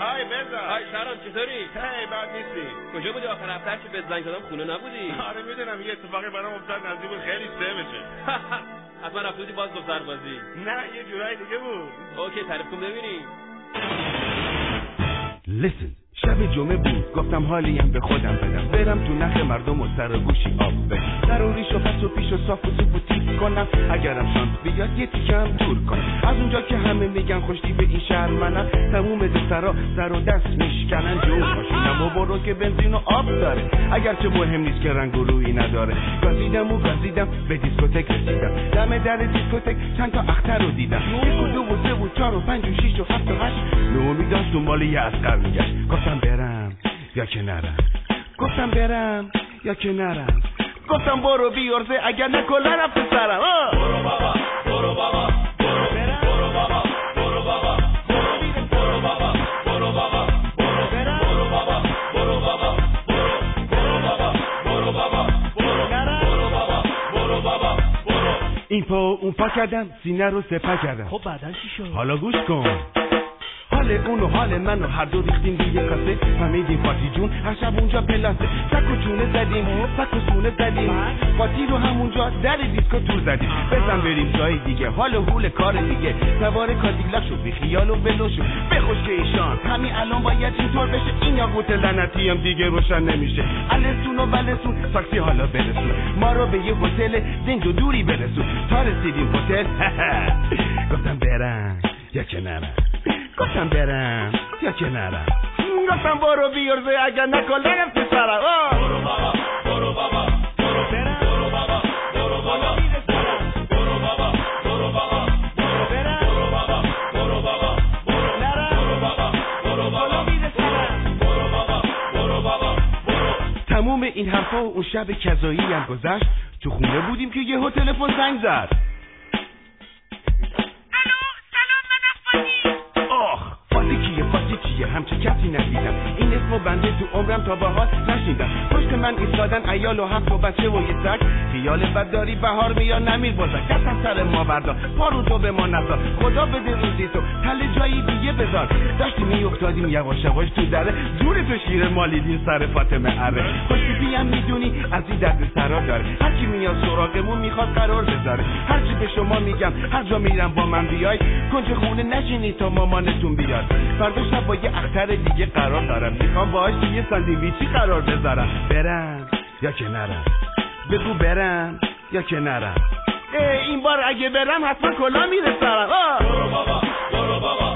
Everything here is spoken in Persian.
های بزن. های شهرام چطوری؟ هی بد نیستی. کجا بودی آخر هفته که به زنگ زدم خونه نبودی؟ آره میدونم یه اتفاقی برام افتاد نزدیک بود خیلی سه بشه. حتما رفته بودی باز دختر بازی. نه یه جورایی دیگه بود. اوکی تعریف کن ببینیم. Listen. شب جمعه بود گفتم حالیم به خودم بدم برم تو نخ مردم و سر گوشی آب بدم سر و ریش و پس و پیش و صاف و سوپ و تیپ کنم اگرم شانس بیاد یه تیکم دور کنم از اونجا که همه میگن خوشتی به این شهر منم تموم دخترا سر و دست میشکنن جون ماشینم و برو که بنزین و آب داره اگرچه مهم نیست که رنگ و رویی نداره گازیدم به دیسکوتک رسیدم دم در دیسکوتک چند تا اختر رو دیدم 1 و 2 و 3 و 4 و 5 و 6 و 7 و 8 نومی داشت دنبال یه اسقر میگشت گفتم برم یا که نرم گفتم برم یا که نرم گفتم برو بیارزه اگر نه کلا رفت سرم برو بابا برو بابا برو برم برو بابا برو بابا برو بابا برو بابا برو برم برو بابا برو بابا برو بابا برو بابا برو برم برو بابا برو بابا برو این پا اون پا کردم سینه رو سپا کردم خب بعدن چی شد؟ حالا گوش کن حال اون و حال من و هر دو ریختیم روی کاسه فهمیدیم فاتی جون هر شب اونجا پلاسه سک و چونه زدیم سک و سونه زدیم فاتی رو همونجا در دیسکو تو زدیم بزن بریم جای دیگه حال و حول کار دیگه سوار کادیلا شو بی خیال و ولو شو بخوش که ایشان همین الان باید اینطور بشه این یاقوت لعنتی هم دیگه روشن نمیشه السون و بلسون تاکسی حالا برسون ما رو به یه هتل زنگ و دوری برسون تا رسیدیم هتل گفتم برم یا که نرم گفتم برم یا که نرم گفتم برو بیارزه اگر نکن نرفت سرم برو بابا برو بابا برو برم برو بابا برو بابا برو بابا برو بابا برو برم برو بابا برو بابا برو نرم برو بابا برو بابا برو بابا برو بابا برو تموم این حرفا و اون شب کذایی هم گذشت تو خونه بودیم که یه تلفن زنگ زد همچه کسی ندیدم این اسمو بنده تو عمرم تا به حال نشیدم پشت من ایستادن عیال و 7 و بچه و یه سگ خیال بد داری بهار میاد نمیر بازک دستم سر ما بردار پارو تو به ما نذار خدا بده روزی تو تل جایی دیگه بذار داشتیم میافتادیم یواش یواش تو دره جور تو شیر مالیدین سر فاطمه اره خوشتیپی هم میدونی از این درد سرا داره هر کی میاد سراغمون میخواد قرار بذاره هر چی به شما میگم هر جا میرم با من بیای کنج خونه نشینی تا مامانتون بیاد فردا شب با یه اختر دیگه قرار دارم میخوام باهاش یه ساندویچی قرار بذارم برم یا که نرم بگو برم یا که نرم این بار اگه برم حتما کلا میره سرم برو بابا برو بابا